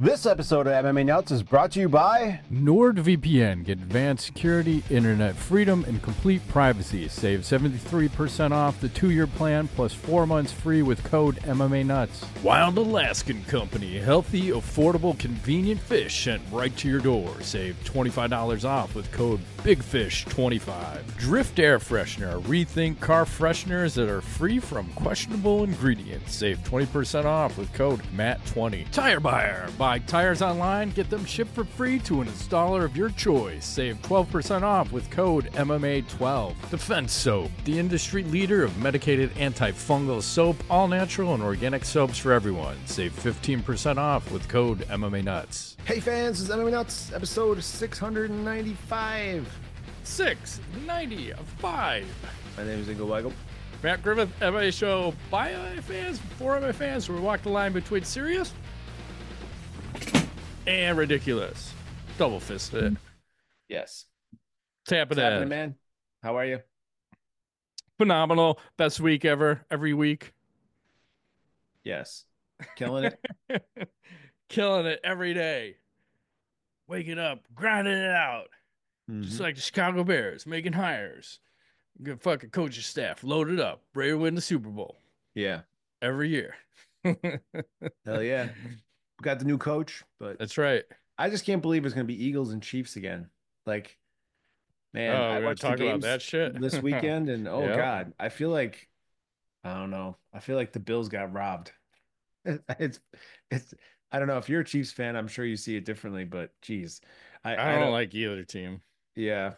This episode of MMA Nuts is brought to you by NordVPN. Get advanced security, internet freedom, and complete privacy. Save 73% off the 2-year plan plus 4 months free with code MMA Nuts. Wild Alaskan Company. Healthy, affordable, convenient fish sent right to your door. Save $25 off with code BIGFISH25. Drift Air Freshener. Rethink car fresheners that are free from questionable ingredients. Save 20% off with code MATT20. Tire Buyer. Buy tires online, get them shipped for free to an installer of your choice. Save 12% off with code MMA12. Defense Soap, the industry leader of medicated antifungal soap, all natural and organic soaps for everyone. Save 15% off with code MMA Nuts. Hey fans, this is MMA Nuts, episode 695. 695. My name is Ingo Weigel. Matt Griffith, MMA show by MMA fans, for MMA fans, where we walk the line between serious and ridiculous. Double fisted. Yes. Tap it What's happening, in. man? How are you? Phenomenal. Best week ever. Every week. Yes. Killing it. Killing it every day. Waking up, grinding it out. Just like the Chicago Bears, making hires. Good fucking coaching staff, loaded up, ready to win the Super Bowl. Yeah. Every year. Hell yeah. We got the new coach, but That's right. I just can't believe it's going to be Eagles and Chiefs again. Like, man, I we're watched the talk about games that shit this weekend, and oh Yep. God, I feel like, I don't know. I feel like the Bills got robbed. It's, I don't know. If you're a Chiefs fan, I'm sure you see it differently, but geez, I don't like either team. Yeah.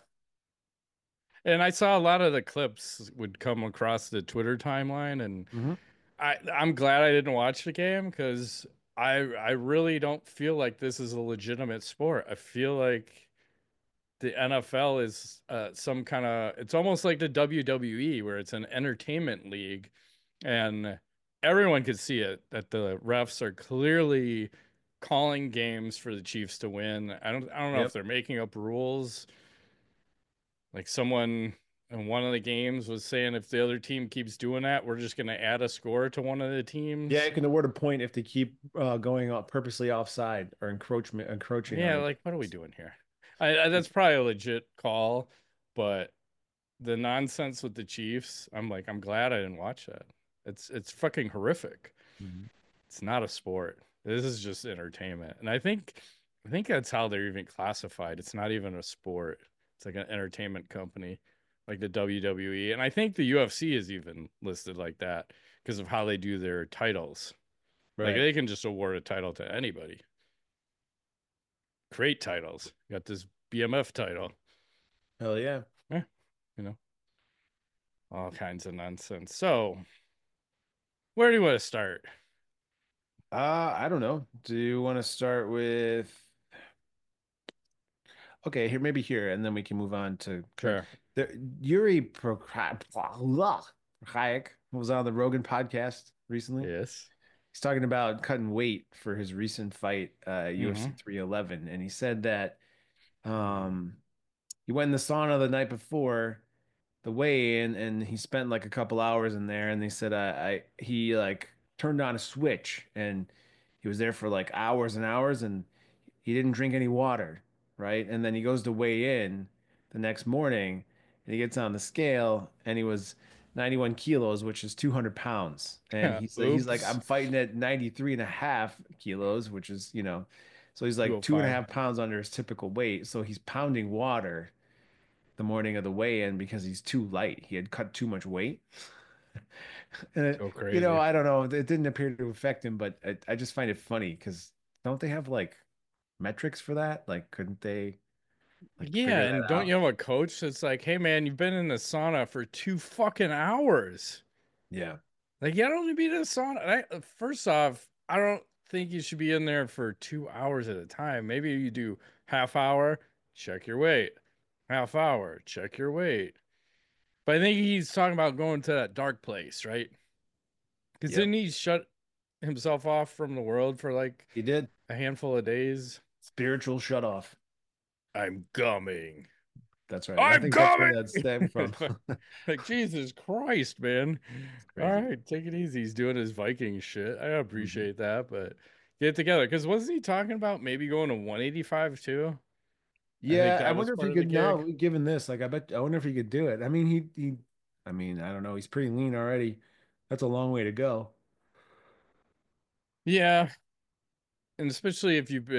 And I saw a lot of the clips would come across the Twitter timeline, and I'm glad I didn't watch the game because I really don't feel like this is a legitimate sport. I feel like the NFL is some kind of, it's almost like the WWE where it's an entertainment league, and everyone could see it that the refs are clearly calling games for the Chiefs to win. I don't know if they're making up rules. Like someone in one of the games was saying if the other team keeps doing that, we're just going to add a score to one of the teams. Yeah, you can award a point if they keep going purposely offside or encroaching. Yeah, on like what are we doing here? That's probably a legit call, but the nonsense with the Chiefs, I'm glad I didn't watch that. It's fucking horrific. It's not a sport. This is just entertainment. And I think that's how they're even classified. It's not even a sport. It's like an entertainment company, like the WWE. And I think the UFC is even listed like that because of how they do their titles. Right. Like they can just award a title to anybody. Great titles. Got this BMF title. Hell yeah. All kinds of nonsense. So, where do you want to start? I don't know. Do you want to start with? Okay, maybe here, and then we can move on to Sure. Yuri Prochaska was on the Rogan podcast recently. Yes. He's talking about cutting weight for his recent fight, UFC 311, and he said that he went in the sauna the night before the weigh-in, and he spent like a couple hours in there, and they said he like turned on a switch, and he was there for like hours and hours, and he didn't drink any water, right? And then he goes to weigh in the next morning, and he gets on the scale, and he was 91 kilos, which is 200 pounds. And he's like, I'm fighting at 93 and a half kilos, which is, so he's like 2.5 pounds under his typical weight. So he's pounding water the morning of the weigh-in because he's too light. He had cut too much weight. And So crazy. I don't know. It didn't appear to affect him, but I just find it funny because don't they have like metrics for that? Like, couldn't they? Yeah, and don't you have a coach that's like, hey man, you've been in the sauna for 2 fucking hours. Yeah. Like, you don't need to be in the sauna. First off, I don't think you should be in there for 2 hours at a time. Maybe you do half hour, check your weight. Half hour, check your weight. But I think he's talking about going to that dark place, right? Because didn't he shut himself off from the world for like He did a handful of days? spiritual shut off. I'm coming. That's right. I'm coming. That's where that stemmed from. Like, Jesus Christ, man. All right, take it easy. He's doing his Viking shit. I appreciate that, but get it together. Because wasn't he talking about maybe going to 185 too? I think Yeah, I that was wonder if part he of the could now, gig. given this, like I wonder if he could do it. I mean, I mean, I don't know. He's pretty lean already. That's a long way to go. Yeah, and especially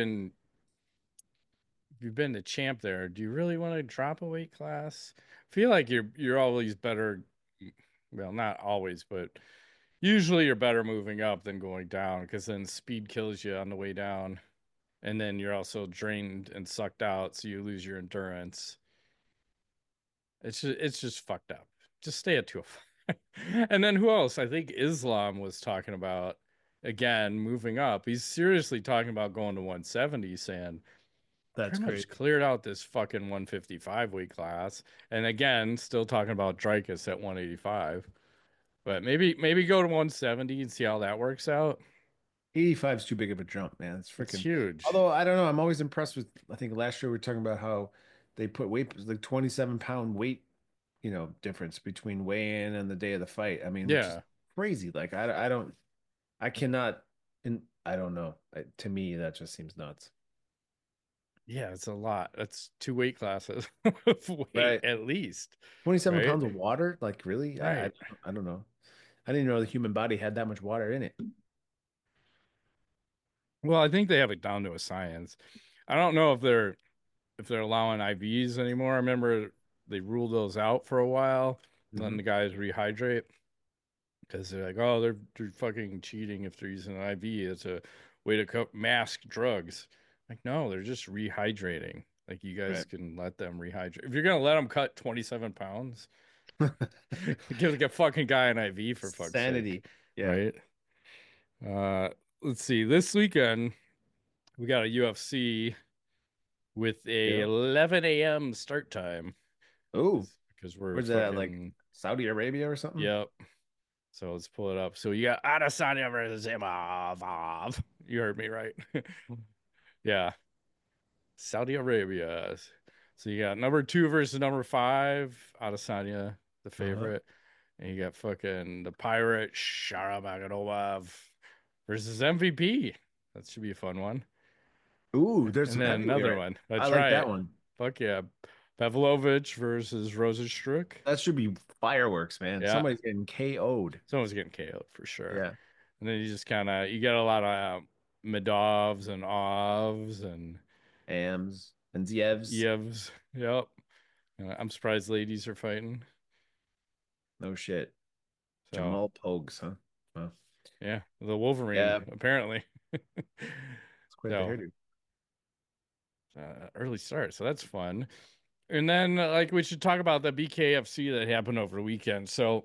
if you've been the champ there, do you really want to drop a weight class? I feel like you're always better. Well, not always, but usually you're better moving up than going down because then speed kills you on the way down, and then you're also drained and sucked out, so you lose your endurance. It's just fucked up. Just stay at 205. And then who else? I think Islam was talking about again moving up. He's seriously talking about going to 170, saying That's pretty much crazy. cleared out this fucking 155 weight class. And again, still talking about Dreykus at 185. But maybe go to 170 and see how that works out. 85 is too big of a jump, man. It's It's freaking. huge. Although I don't know, I'm always impressed with. I think last year we were talking about how they put weight, like 27-pound weight, difference between weigh-in and the day of the fight. I mean, which is Yeah. crazy. Like I don't, I cannot, and I don't know. To me, that just seems nuts. Yeah, it's a lot. That's two weight classes of weight Right. at least, 27 right? pounds of water? Like really? Right. I don't know. I didn't even know the human body had that much water in it. Well, I think they have it down to a science. I don't know if they're allowing IVs anymore. I remember they ruled those out for a while, letting Hmm. the guys rehydrate because they're like, oh, they're fucking cheating if they're using an IV. It's a way to mask drugs. Like, no, they're just rehydrating. Like, you guys Right. can let them rehydrate. If you're gonna let them cut 27 pounds, give like a fucking guy an IV for fuck's sake, Sanity. Yeah. right? Uh, let's see. This weekend we got a UFC with a Yeah. 11 a.m. start time Oh, because we're where's that? Like fucking Saudi Arabia or something? yep. So let's pull it up. So you got Adesanya versus Imavov. You heard me right. Yeah, Saudi Arabia. So you got number two versus number five, Adesanya, the Uh-huh. favorite, and you got fucking the pirate Sharamagomedov versus MVP. That should be a fun one. Ooh, there's And some then another heavyweight. one. I That's like that right. one. Fuck yeah. Pavlovich versus Rosenstruck. That should be fireworks, man. Yeah. Somebody's getting KO'd. Someone's getting KO'd for sure. Yeah. And then you just kind of you get a lot of Medovs and Ovs and Ams and Zievs. Yevs. Yep. I'm surprised ladies are fighting. No shit. So Jamal Pogues, huh? Well, yeah, the Wolverine yeah, apparently. it's quite the So hairdo. early start. So that's fun. And then like we should talk about the BKFC that happened over the weekend. So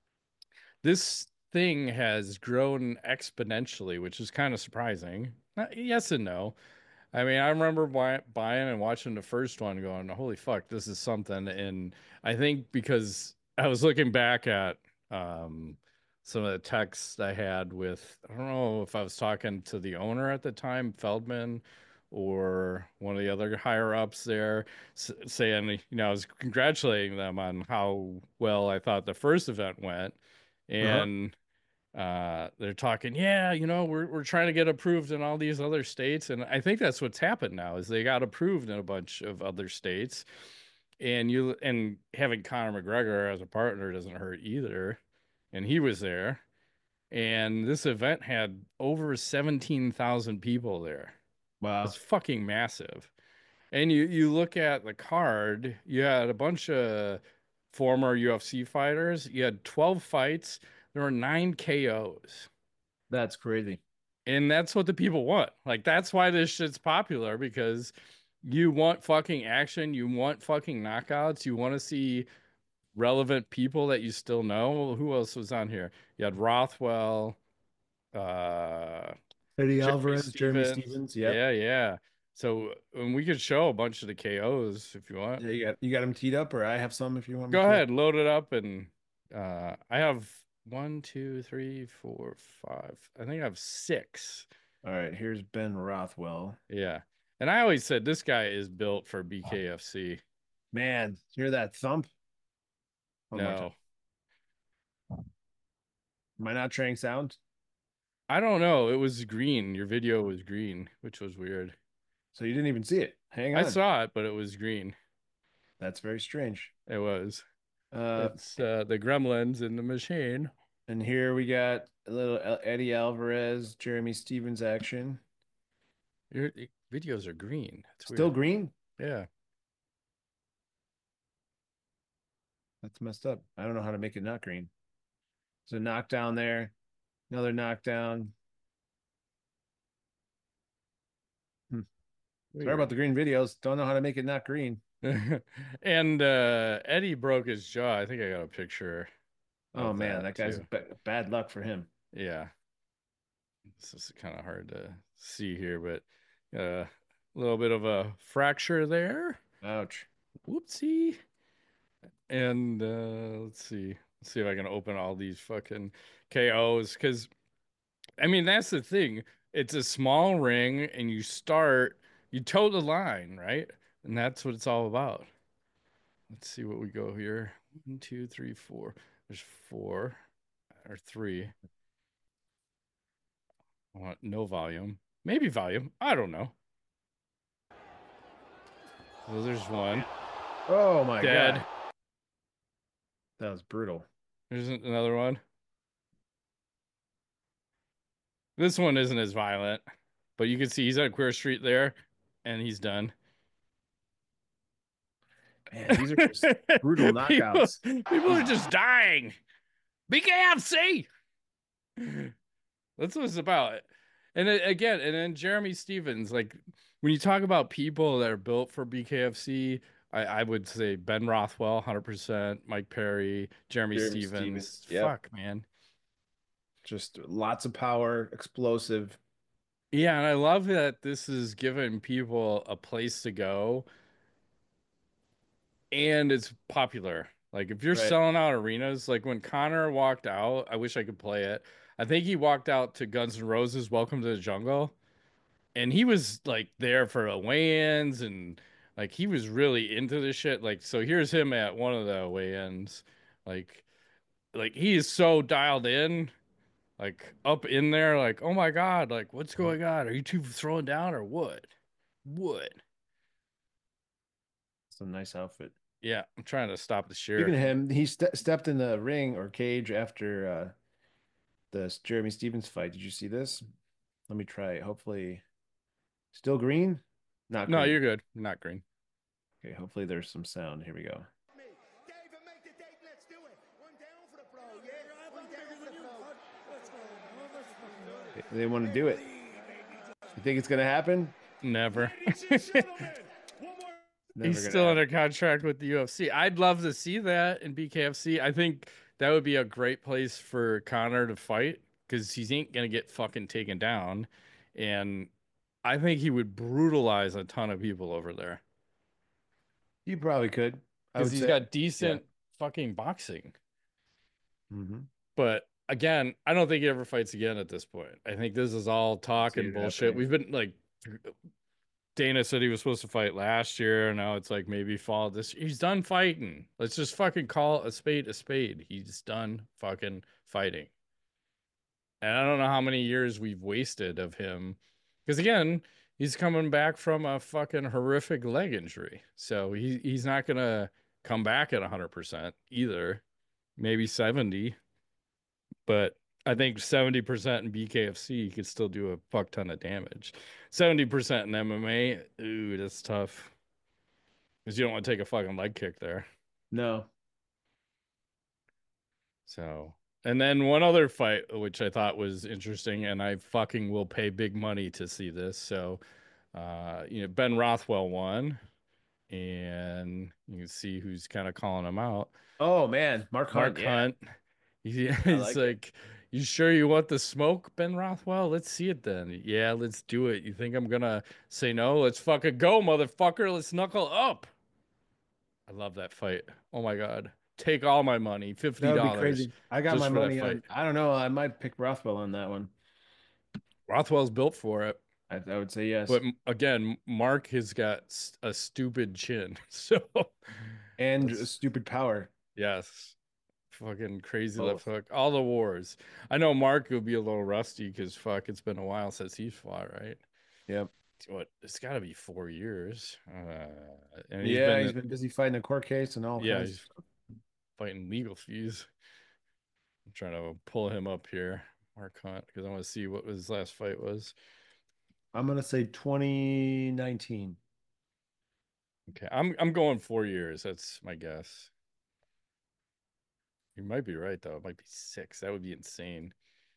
this thing has grown exponentially, which is kind of surprising. Yes and no. I mean, I remember buying and watching the first one going, holy fuck, this is something. And I think because I was looking back at um, some of the texts I had with, I don't know if I was talking to the owner at the time, Feldman, or one of the other higher ups there, saying, I was congratulating them on how well I thought the first event went. Uh-huh. And they're talking, yeah, we're trying to get approved in all these other states, and I think that's what's happened now is they got approved in a bunch of other states, and having Conor McGregor as a partner doesn't hurt either, and he was there, and this event had over 17,000 people there. It's Wow. fucking massive. And you look at the card, you had a bunch of former UFC fighters, you had 12 fights, there were 9 KOs. That's crazy. And that's what the people want. Like that's why this shit's popular because you want fucking action, you want fucking knockouts, you want to see relevant people that you still know. Who else was on here? You had Rothwell, uh Eddie Jeremy Alvarez, Jeremy Stevens. Stevens. Yep. Yeah, yeah. So and we could show a bunch of the KOs if you want. Yeah, you got him teed up, or I have some if you want me Go to. ahead, load it up and I have one, two, three, four, five. I think I have six. All right, here's Ben Rothwell. Yeah. And I always said this guy is built for BKFC. Man, hear that thump? One more time. No. Am I not trading sound? I don't know. It was green. Your video was green, which was weird. So you didn't even see it. Hang I on. saw it, but it was green. That's very strange. It was. Uh, It's the gremlins in the machine. and here we got a little Eddie Alvarez, Jeremy Stevens action. Your videos are green. It's Still weird. green? Yeah. That's messed up. I don't know how to make it not green. So knockdown there. Another knockdown. Hmm. Sorry about Weird. the green videos. Don't know how to make it not green. And Eddie broke his jaw. I think I got a picture Oh of man, that that guy's too. bad luck for him. Yeah. This is kind of hard to see here, but a little bit of a fracture there. Ouch. Whoopsie. And let's see. Let's see if I can open all these fucking KOs. Because, I mean, that's the thing. It's a small ring, and you toe the line, right? And that's what it's all about. Let's see what we go here. 1, 2, 3, 4. There's four or three. I want no volume. Maybe volume. I don't know. Well, there's one. Oh my Dead. God. That was brutal. There's another one. This one isn't as violent, but you can see he's at Queer Street there, and he's done. Man, these are just brutal people, knockouts. people are just dying. BKFC. That's what it's about. And again, and then Jeremy Stevens, like when you talk about people that are built for BKFC, I would say Ben Rothwell, 100%, Mike Perry, Jeremy Jeremy Stevens. Stevens. Yep. Fuck, man. Just lots of power, explosive. Yeah, and I love that this is giving people a place to go and it's popular. Like if you're Right. selling out arenas, like when Connor walked out, I wish I could play it. I think he walked out to Guns N' Roses Welcome to the Jungle, and he was like there for the weigh-ins and like he was really into this shit. Like so here's him at one of the weigh-ins. Like like he is so dialed in, like up in there, like, oh my God, like what's Mhm. going on? Are you two throwing down or what? What? It's a nice outfit. Yeah, I'm trying to stop the share. Speaking of him, he stepped in the ring or cage after the Jeremy Stevens fight. Did you see this? Let me try it. Hopefully, still green? Not No, green. you're good. Not green. Okay, hopefully there's some sound. Here we go. They want to do it. You think it's gonna happen? Never. Never He's gonna still happen. under contract with the UFC. I'd love to see that in BKFC. I think that would be a great place for Connor to fight because he ain't gonna get fucking taken down. And I think he would brutalize a ton of people over there You probably could. I because would he's say, got yeah. decent fucking boxing. Hmm. But again, I don't think he ever fights again at this point. I think this is all Don't talk see and it bullshit. happening. We've been like Dana said he was supposed to fight last year. Now it's like maybe fall this. He's done fighting. Let's just fucking call a spade a spade. He's done fucking fighting. And I don't know how many years we've wasted of him. Because again, he's coming back from a fucking horrific leg injury. So he's not gonna come back at 100% either. Maybe 70, but I think 70% in BKFC he could still do a fuck ton of damage. 70% in MMA, ooh, that's tough. Because you don't want to take a fucking leg kick there. No. So, and then one other fight, which I thought was interesting, and I fucking will pay big money to see this. So, Ben Rothwell won, and you can see who's kind of calling him out. Oh man, Mark Hunt. Mark Yeah, Hunt. I He's like it. like, you sure you want the smoke, Ben Rothwell? Let's see it then. Yeah, let's do it. You think I'm gonna say no? Let's fucking go, motherfucker. Let's knuckle up. I love that fight. Oh my God. Take all my money, That would be $50 crazy. I got just my for that money fight. on. I don't know. I might pick Rothwell on that one. Rothwell's built for it. I would say yes. But again, Mark has got a stupid chin. So And that's, stupid power. yes. fucking crazy left Both. hook, all the wars. I know Mark will be a little rusty because fuck, it's been a while since he's fought, right? Yep. What? It's got to be 4 years. And he's Yeah, been, he's been busy fighting a court case and all yeah, kinds of he's stuff. fighting legal fees. I'm trying to pull him up here, Mark Hunt, because I want to see what his last fight was. I'm gonna say 2019. Okay, I'm going 4 years. That's my guess. You might be right though. It might be six. That would be insane.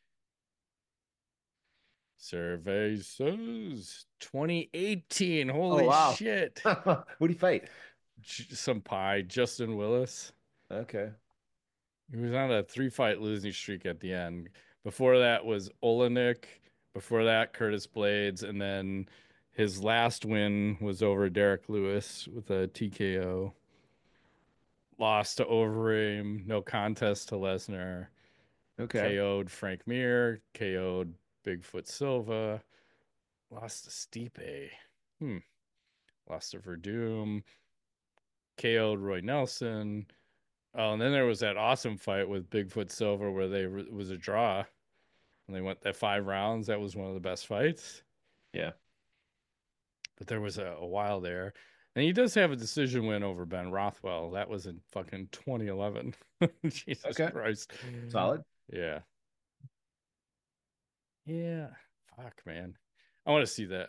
Survey says 2018. Oh Holy wow. shit. Who do you fight? Some pie, Justin Willis. Okay. He was on a 3 fight losing streak at the end. Before that was Olenek. Before that, Curtis Blades. And then his last win was over Derek Lewis with a TKO. Lost to Overeem. No contest to Lesnar. Okay. KO'd Frank Mir. KO'd Bigfoot Silva. Lost to Stipe. Hmm. Lost to Verdum. KO'd Roy Nelson. Oh, and then there was that awesome fight with Bigfoot Silva where it was a draw and they went that 5 rounds. That was one of the best fights. Yeah. But there was a while there. And he does have a decision win over Ben Rothwell. That was in fucking 2011. Jesus Okay. Christ. Solid. Yeah. Yeah. Fuck, man. I want to see that.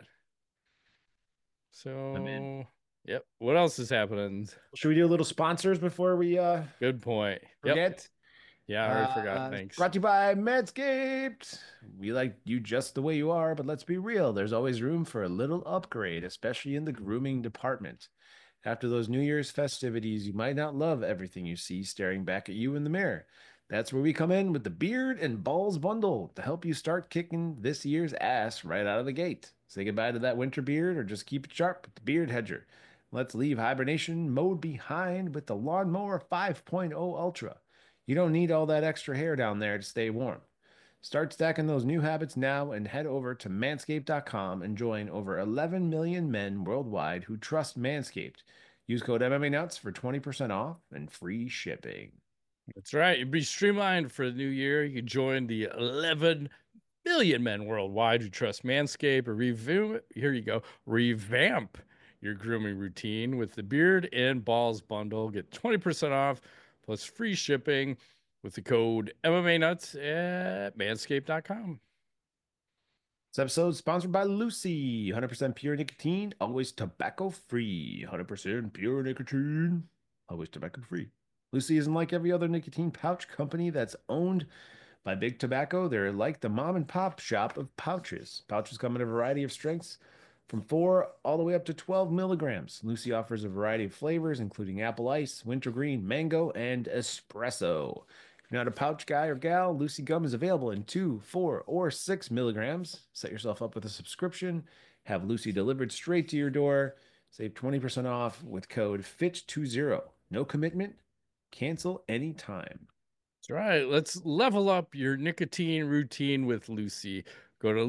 I'm in. So, yep. What else is happening? Should we do a little sponsors before we Good point. Yep. forget? Yeah, I already forgot. Thanks. Brought to you by Manscaped. We like you just the way you are, but let's be real. There's always room for a little upgrade, especially in the grooming department. After those New Year's festivities, you might not love everything you see staring back at you in the mirror. That's where we come in with the Beard and Balls bundle to help you start kicking this year's ass right out of the gate. Say goodbye to that winter beard or just keep it sharp with the Beard Hedger. Let's leave hibernation mode behind with the Lawnmower 5.0 Ultra. You don't need all that extra hair down there to stay warm. Start stacking those new habits now and head over to manscaped.com and join over 11 million men worldwide who trust Manscaped. Use code MMA Nuts for 20% off and free shipping. That's right. You'd be streamlined for the new year. You can join the 11 million men worldwide who trust Manscaped or review. Here you go. Revamp your grooming routine with the Beard and Balls bundle. Get 20% off plus free shipping with the code MMA Nuts at manscaped.com. This episode is sponsored by Lucy. 100% pure nicotine, always tobacco free. 100% pure nicotine, always tobacco free. Lucy isn't like every other nicotine pouch company that's owned by Big Tobacco. They're like the mom and pop shop of pouches. Pouches come in a variety of strengths from 4 all the way up to 12 milligrams. Lucy offers a variety of flavors, including apple ice, wintergreen, mango, and espresso. If you're not a pouch guy or gal, Lucy Gum is available in 2, 4, or 6 milligrams. Set yourself up with a subscription. Have Lucy delivered straight to your door. Save 20% off with code FIT20. No commitment. Cancel anytime. That's right. Let's level up your nicotine routine with Lucy. Go to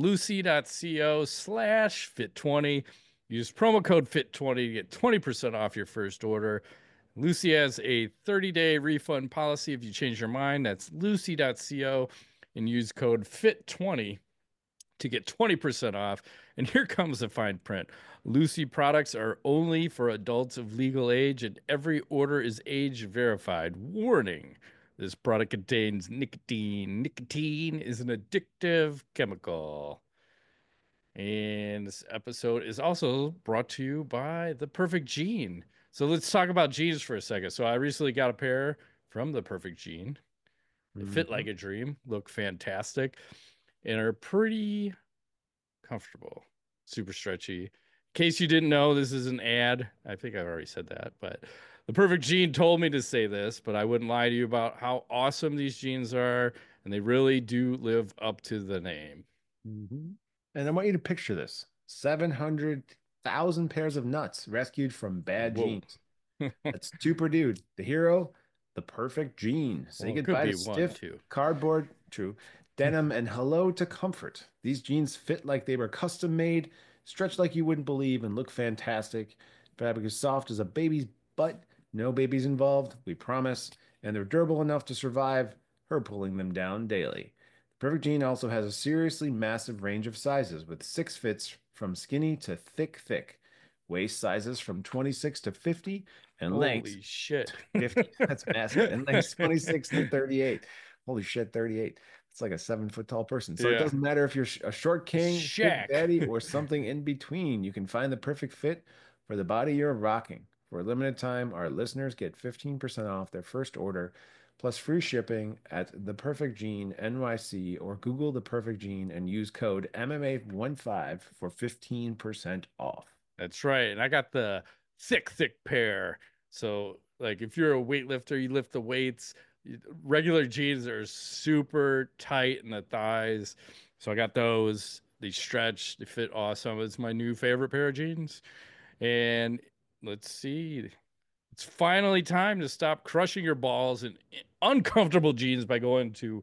lucy.co/fit20. Use promo code FIT20 to get 20% off your first order. Lucy has a 30-day refund policy if you change your mind. That's lucy.co and use code FIT20 to get 20% off. And here comes the fine print. Lucy products are only for adults of legal age, and every order is age verified. Warning: this product contains nicotine. Nicotine is an addictive chemical. And this episode is also brought to you by The Perfect Gene. So let's talk about jeans for a second. So I recently got a pair from The Perfect Gene. They fit Mhm. like a dream, look fantastic, and are pretty comfortable, super stretchy. In case you didn't know, this is an ad. I think I've already said that, but the Perfect Gene told me to say this, but I wouldn't lie to you about how awesome these jeans are, and they really do live up to the name. Mhm. And I want you to picture this 700,000 pairs of nuts rescued from bad Whoa. genes. That's Super Dude, the hero, the perfect gene. Say Well, it could goodbye to be one stiff too. cardboard, true, denim, and hello to comfort. These jeans fit like they were custom made, stretch like you wouldn't believe, and look fantastic. Fabric is soft as a baby's butt. No babies involved, we promise. and they're durable enough to survive her pulling them down daily. The Perfect Jean also has a seriously massive range of sizes with six fits from skinny to thick, waist sizes from 26 to 50, and lengths Holy shit. 50. That's massive. And lengths 26 to 38. Holy shit, 38. It's like a 7 foot tall person. So it Yeah. doesn't matter if you're a short king, thick Shaq. daddy, or something in between. You can find the perfect fit for the body you're rocking. For a limited time, our listeners get 15% off their first order, plus free shipping at The Perfect Jean NYC, or Google The Perfect Jean and use code MMA15 for 15% off. That's right. And I got the thick pair. So, like, if you're a weightlifter, you lift the weights. Regular jeans are super tight in the thighs. So I got those. They stretch, they fit awesome. It's my new favorite pair of jeans. And let's see. It's finally time to stop crushing your balls in uncomfortable jeans by going to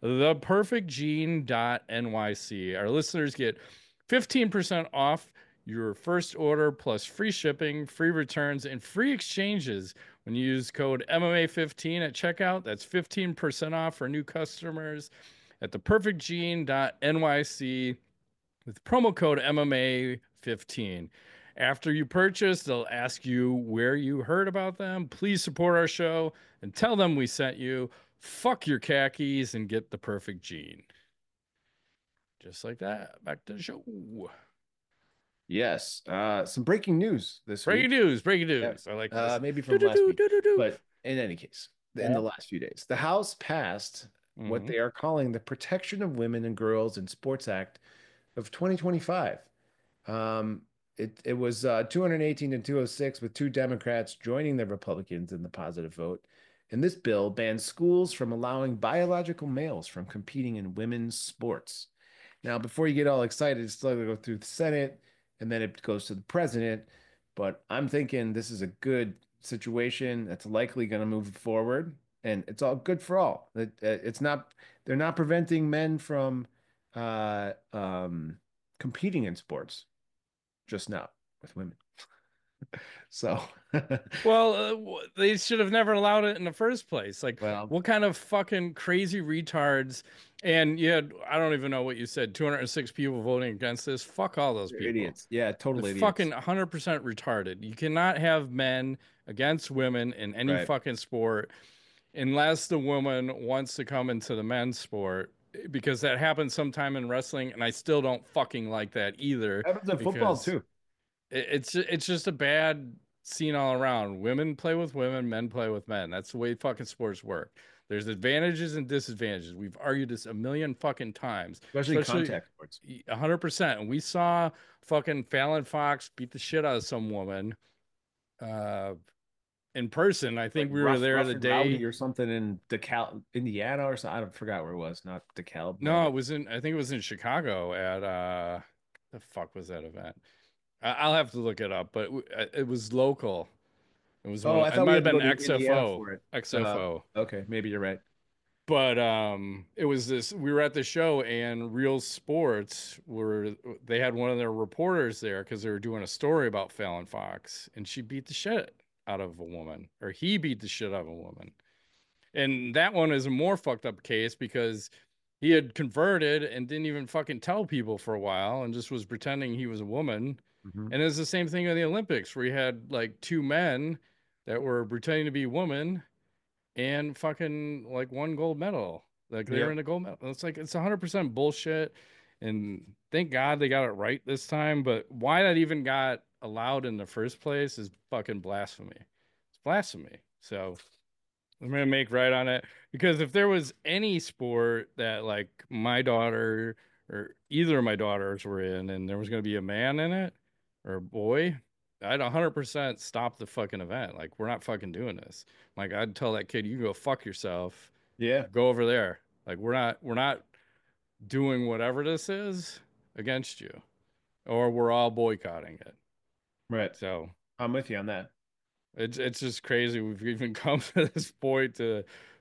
theperfectjean.nyc. Our listeners get 15% off your first order plus free shipping, free returns, and free exchanges when you use code MMA15 at checkout. That's 15% off for new customers at theperfectjean.nyc with promo code MMA15. After you purchase, they'll ask you where you heard about them. Please support our show and tell them we sent you. Fuck your khakis and get the perfect jean. Just like that. Back to the show. Yes. Some breaking news this Breaking week. news. Breaking Yeah. news. I like this. Maybe Do from do last do week, do do do. but in any case, in the last few days, the House passed what Mm-hmm. they are calling the Protection of Women and Girls in Sports Act of 2025. Um, it was 218 to 206, with two Democrats joining the Republicans in the positive vote. And this bill bans schools from allowing biological males from competing in women's sports. Now, before you get all excited, it's still going to go through the Senate and then it goes to the president. But I'm thinking this is a good situation that's likely going to move forward, and it's all good for all. It's not, they're not preventing men from uh, um, competing in sports, just not with women. So, Well, they should have never allowed it in the first place. Like, well, what kind of fucking crazy retards? And yeah, I don't even know what you said. 206 people voting against this. Fuck all those they're people. idiots. Yeah, They're total fucking idiots. 100% retarded. You cannot have men against women in any Right. fucking sport unless the woman wants to come into the men's sport. Because that happens sometime in wrestling, and I still don't fucking like that either. Happens in football Because too. it's just a bad scene all around. Women play with women, men play with men. That's the way fucking sports work. There's advantages and disadvantages. We've argued this a million fucking times, Especially especially contact sports. 100%. And we saw fucking Fallon Fox beat the shit out of some woman uh, in person. I Like think we were there rough the and rowdy day. or something in DeKalb, Indiana, or something. I don't forgot where it was. Not DeKalb, No, but it was in. I think it was in Chicago at the fuck was that event? I'll have to look it up, but it was local. It was oh, one. I It thought we might have had to been go to Indiana XFO, for it. Uh, XFO. okay, maybe you're right. But it was this. We were at the show, and Real Sports were. They had one of their reporters there because they were doing a story about Fallon Fox, and she beat the shit out of a woman, or he beat the shit out of a woman. And that one is a more fucked up case because he had converted and didn't even fucking tell people for a while, and just was pretending he was a woman. Hmm. And it's the same thing in the Olympics where you had like two men that were pretending to be women and fucking like one gold medal. Like they were in Yep. a gold medal. It's like it's 100% bullshit. And thank God they got it right this time. But why that even got allowed in the first place is fucking blasphemy. It's blasphemy. So I'm gonna make right on it because if there was any sport that like my daughter or either of my daughters were in and there was gonna be a man in it or a boy, I'd 100% stop the fucking event. Like we're not fucking doing this. Like I'd tell that kid, you go fuck yourself, Yeah. go over there. Like we're not doing whatever this is against you, or we're all boycotting it. Right. So I'm with you on that. it's just crazy. We've even come to this point to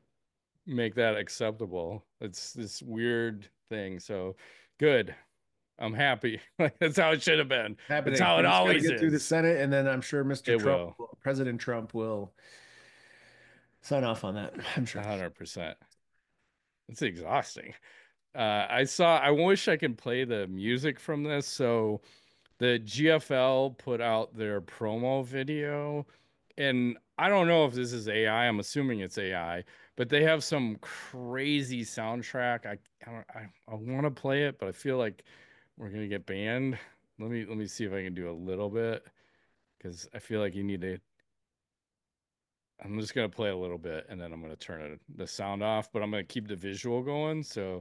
make that acceptable. It's this weird thing. So good. I'm happy. Like that's how it should have been. That's Happening. how We it just got to always get through the is. Senate, and then I'm sure Mr. It Trump, will. President Trump, will sign off on that. I'm sure. 100%. It's exhausting. I wish I could play the music from this. So the GFL put out their promo video, and I don't know if this is AI. I'm assuming it's AI, but they have some crazy soundtrack. I want to play it, but I feel like we're gonna get banned. Let me see if I can do a little bit because I feel like you need to. I'm just gonna play a little bit and then I'm gonna turn the sound off, but I'm gonna keep the visual going. So,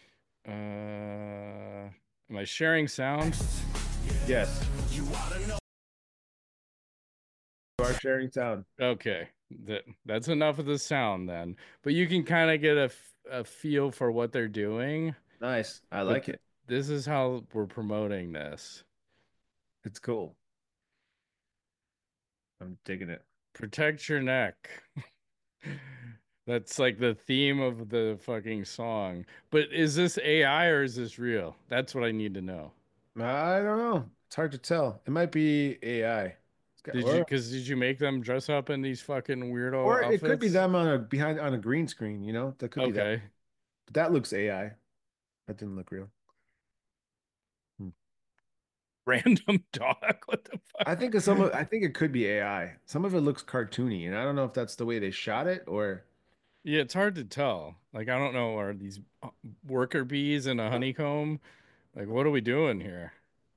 am I sharing sound? Yes, you are sharing sound. Okay, that's enough of the sound then. But you can kind of get a feel for what they're doing. Nice. I But like it. this is how we're promoting this. It's cool. I'm digging it. Protect your neck. That's like the theme of the fucking song. But is this AI or is this real? That's what I need to know. I don't know. It's hard to tell. It might be AI. Did you make them dress up in these fucking weirdo Or it could be outfits? them on a behind on a green screen, you know? That could be that. Okay. But that looks AI. That didn't look real. Hmm. Random dog. What the I fuck? think of some of I think it could be AI. Some of it looks cartoony, and I don't know if that's the way they shot it or Yeah, it's hard to tell. Like, I don't know, are these worker bees in a honeycomb? Like, what are we doing here?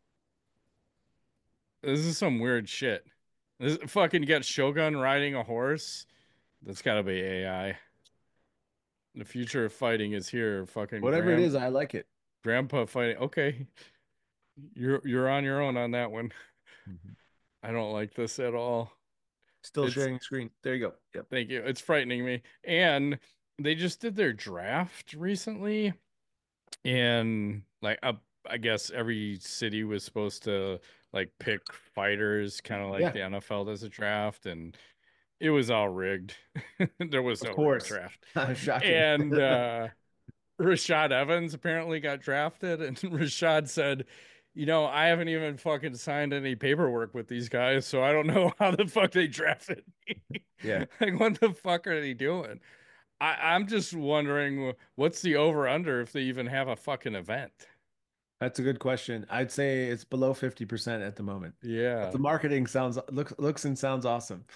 This is some weird shit. This fucking you got Shogun riding a horse. That's gotta be AI. The future of fighting is here. Fucking whatever it is, I like it. grandpa fighting. Okay, you're on your own on that one. Mhm. I don't like this at all. Still It's sharing screen. There you go. Yep. Thank you. It's frightening me. And they just did their draft recently, and like I guess every city was supposed to like pick fighters, kind of like Yeah, the NFL does a draft, and it was all rigged. There was of no real course. draft. Shocking. And Rashad Evans apparently got drafted, and Rashad said, I haven't even fucking signed any paperwork with these guys, so I don't know how the fuck they drafted me. Yeah, Like, what the fuck are they doing? I'm just wondering what's the over under if they even have a fucking event. that's a good question. I'd say it's below 50% at the moment. But Yeah. the marketing looks and sounds awesome.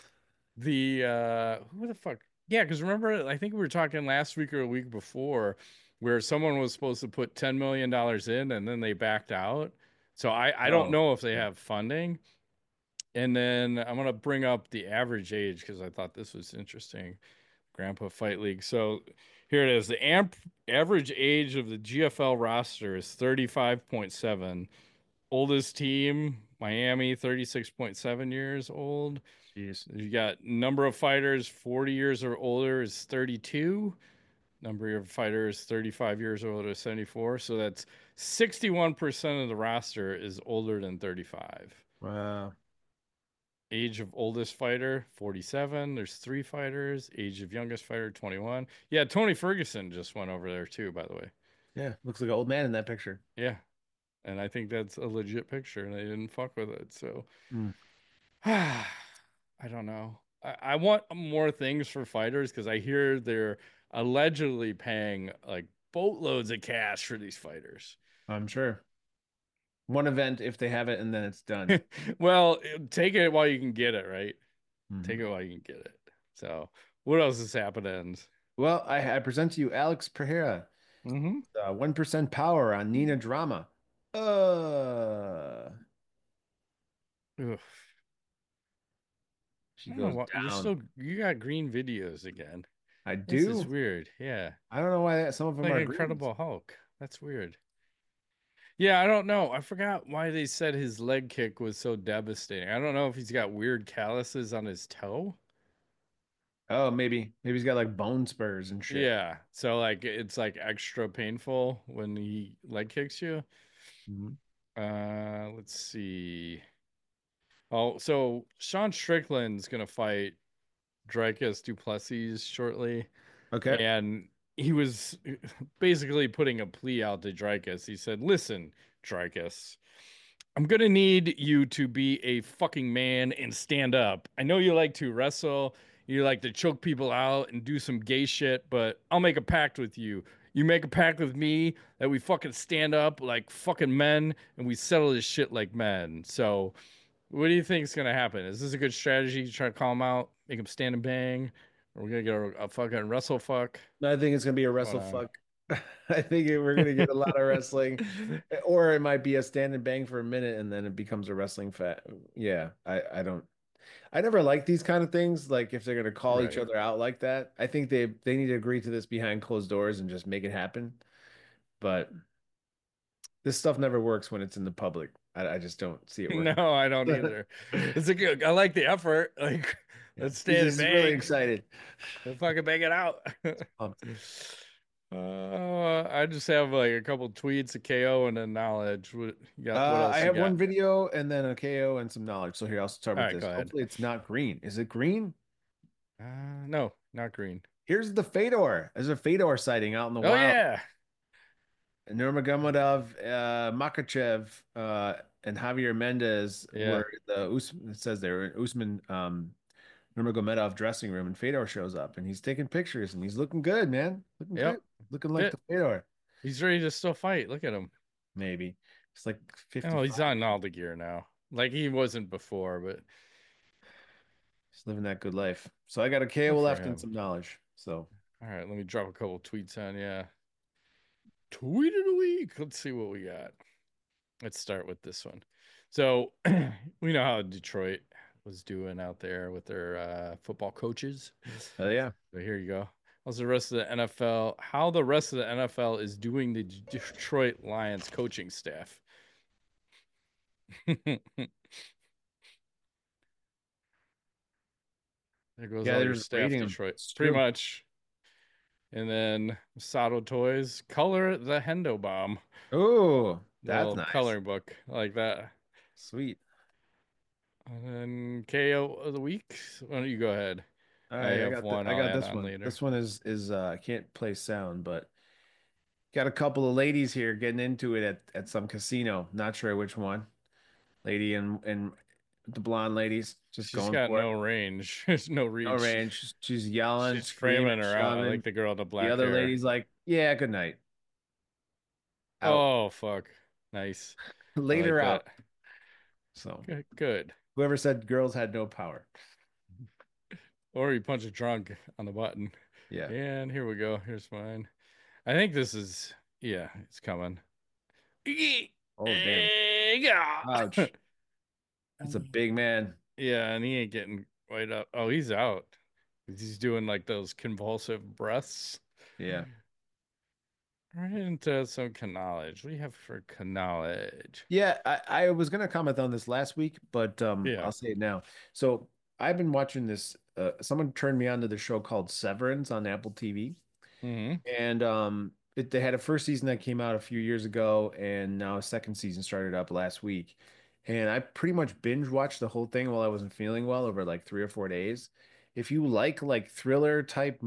Who the fuck? Yeah, because remember, I think we were talking last week or a week before where someone was supposed to put $10 million in and then they backed out. So I don't Oh, know if they yeah. have funding. And then I'm gonna bring up the average age because I thought this was interesting. Grandpa Fight League. So here it is. The average age of the GFL roster is 35.7. Oldest team, Miami, 36.7 years old. Jeez. You got number of fighters 40 years or older is 32. Number of fighters 35 years or older is 74. So that's 61% of the roster is older than 35. Wow. Age of oldest fighter 47. There's three fighters. Age of youngest fighter 21. Yeah, Tony Ferguson just went over there too, by the way. Yeah, looks like an old man in that picture. Yeah. And I think that's a legit picture and they didn't fuck with it. So Mm, I don't know. I want more things for fighters because I hear they're allegedly paying like boatloads of cash for these fighters. I'm sure. One event if they have it and then it's done. Well, take it while you can get it, right? Take Mhm. it while you can get it. So, what else has happened? Well, I present to you Alex Pereira, Mm-hmm. 1% power on Nina Drama. Uh, Ugh. she I don't know goes what down. you got green videos again. I This is do. weird. Yeah. I don't know why some of them Like are greens. Incredible Hulk. That's weird. Yeah, I don't know. I forgot why they said his leg kick was so devastating. I don't know if he's got weird calluses on his toe. Oh, maybe he's got like bone spurs and shit. Yeah. So like it's like extra painful when he leg kicks you. Mhm. Let's see. Oh, so Sean Strickland's gonna fight Dricus du Plessis shortly, Okay. and he was basically putting a plea out to Dricus. He said, "Listen, Dricus, I'm gonna need you to be a fucking man and stand up. I know you like to wrestle. You like to choke people out and do some gay shit, but I'll make a pact with you. You make a pact with me that we fucking stand up like fucking men and we settle this shit like men. So, what do you think is gonna happen? Is this a good strategy to try to call him out, make him stand and bang? Or we gonna get a fucking wrestle fuck? I think it's gonna be a What's going wrestle on? fuck. I think we're gonna get a lot of wrestling, or it might be a stand and bang for a minute and then it becomes a wrestling fat. Yeah, I don't. I never like these kind of things. Like if they're gonna call each Right. other out like that, I think they need to agree to this behind closed doors and just make it happen. But this stuff never works when it's in the public. I just don't see it working. No, I don't either. It's a good. I like the effort. Like, Yeah, let's he's stand and just really bang. excited. Let's fucking bang it out. Pumped. I just have like a couple tweets of KO and then knowledge. What you got? What I else you have one got? video and then a KO and some knowledge. So here, I'll start All with right, this. go ahead. Hopefully, it's not green. Is it green? No, not green. Here's the Fedor. There's a Fedor sighting out in the Oh wild. yeah, Nurmagomedov, Makachev, and Javier Mendez yeah, were it says there in Usman Nurmagomedov dressing room, and Fedor shows up and he's taking pictures and he's looking good, man. Looking good. yep. Looking like the Fit. Fedor. He's ready to still fight. Look at him. Maybe. It's like Oh, he's 55. on all the gear now. Like he wasn't before, but He's living that good life. So I got a KO good for left and him. some knowledge. So All right, let me drop a couple tweets on you. Tweet of the week. Let's see what we got. Let's start with this one. So we know how Detroit was doing out there with their football coaches. yeah. So here you go. How's the rest of the NFL? How the rest of the NFL is doing the Detroit Lions coaching staff? There goes Yeah, all your they're just staff, rating him. Detroit. It's Pretty true. much. And then Sato Toys, color the Hendo Bomb. Oh, that's Little nice. coloring book like that. Sweet. And then KO of the week. Why don't you go ahead? All I right, have one I I'll got add this on one. later. This one is I can't play sound, but got a couple of ladies here getting into it at some casino. Not sure which one. Lady and the blonde ladies just She's going got for it. no range. There's no No reach. range. She's yelling, She's screaming, framing her out. I like shoving. the girl in the The black other hair. lady's like, "Yeah, good night." Out. Oh, fuck. Nice. I like Later that. out. So Good. Good. whoever said girls had no power. Or you punch a drunk on the button. Yeah. And here we go. Here's mine. I think this is, yeah, it's coming. Oh, damn. Yeah. Ouch. That's a big man. Yeah, and he ain't getting right up. Oh, he's out. He's doing like those convulsive breaths. Yeah. Right into some knowledge. What do you have for knowledge? Yeah, I was gonna comment on this last week, but Yeah. I'll say it now. So I've been watching this. Someone turned me on to the show called Severance on Apple TV, Hmm. and they had a first season that came out a few years ago, and now a second season started up last week. And I pretty much binge watched the whole thing while I wasn't feeling well over like 3 or 4 days. If you like thriller type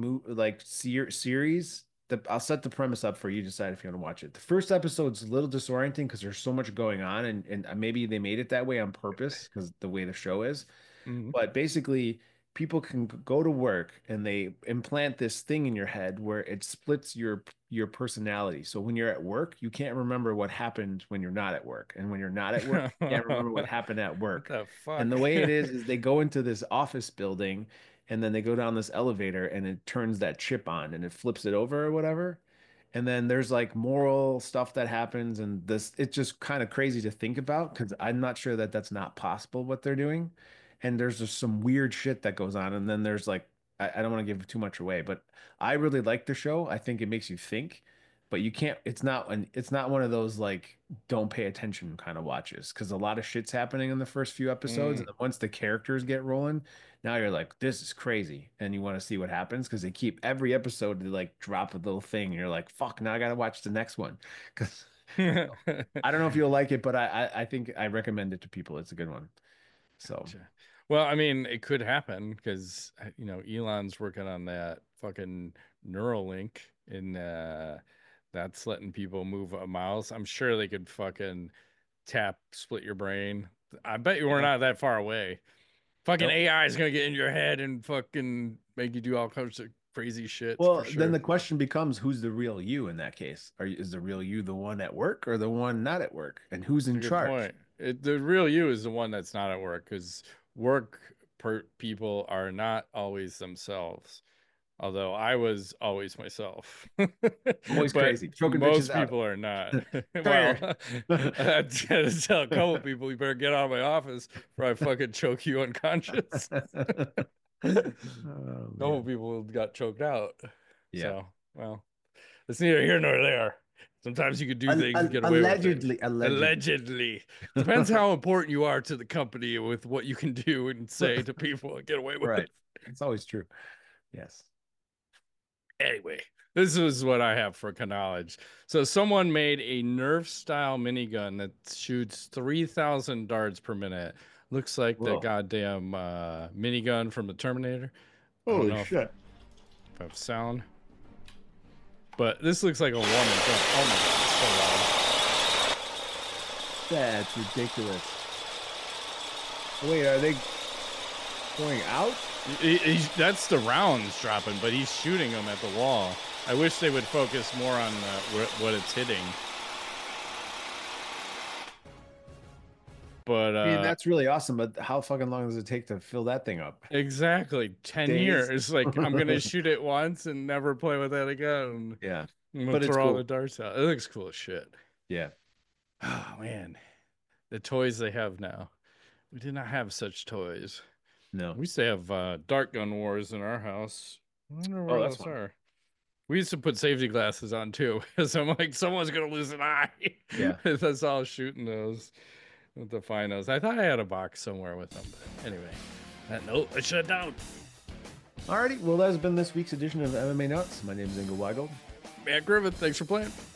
series, I'll set the premise up for you to decide if you want to watch it. The first episode's a little disorienting because there's so much going on, and maybe they made it that way on purpose because the way the show is. Hmm. But basically, people can go to work and they implant this thing in your head where it splits your personality. So when you're at work, you can't remember what happened when you're not at work, and when you're not at work, you can't remember what What happened at work. the And fuck? the way it is they go into this office building and then they go down this elevator and it turns that chip on and it flips it over or whatever. And then there's like moral stuff that happens, and this it's just kind of crazy to think about because I'm not sure that that's not possible what they're doing. And there's just some weird shit that goes on. And then there's like I don't want to give too much away, but I really like the show. I think it makes you think, but you can't. It's not one of those like don't pay attention kind of watches because a lot of shit's happening in the first few episodes, Mm. and then once the characters get rolling, now you're like, this is crazy, and you want to see what happens because they keep every episode they like drop a little thing, and you're like, fuck, now I gotta watch the next one because I don't know if you'll like it, but I think I recommend it to people. It's a good one. So Gotcha. Well, I mean, it could happen because Elon's working on that fucking Neuralink and that's letting people move a mouse. I'm sure they could fucking split your brain. I bet you we're yeah, not that far away. Fucking Nope. AI is gonna get in your head and fucking make you do all kinds of crazy shit for Well, then sure. the question becomes, who's the real you in that case? Is the real you the one at work or the one not at work? And who's It's in a good charge? point. The real you is the one that's not at work because people are not always themselves. Although I was always myself, Always but crazy. Choking bitches most out. people are not. Come Well, here. I had to tell a couple people, you better get out of my office or I fucking choke you unconscious. Oh Couple man. people got choked out. Yeah. So, well, it's neither here nor there. Sometimes you could do things and get away with it. Allegedly. Allegedly. Depends how important you are to the company with what you can do and say to people and get away with. Right. It's always true. Yes. Anyway, this is what I have for knowledge. So, someone made a Nerf style minigun that shoots 3,000 darts per minute. Looks like the Whoa. goddamn minigun from the Terminator. I don't Holy know shit. if I have sound, but this looks like a woman. Oh my god, it's That's ridiculous. Wait, are they going out? so loud. That's the rounds dropping, but he's shooting them at the wall. I wish they would focus more on what it's hitting. But I mean, that's really awesome, but how fucking long does it take to fill that thing up? exactly 10 Days? years. Like I'm gonna shoot it once and never play with that again. Yeah. I'm gonna But it's throw all the cool. darts out. It looks cool as shit. Yeah. Oh man, the toys they have now. We did not have such toys. No. We used to have dart gun wars in our house. I wonder Oh, where that's those fun. are. We used to put safety glasses on too, because I'm like, someone's gonna lose an eye. Yeah. That's all shooting those with the finos. I thought I had a box somewhere with them, but anyway. Nope, I shut down. Alrighty. Well, that has been this week's edition of MMA Nuts. My name is Ingo Weigel. Matt Griffith, thanks for playing.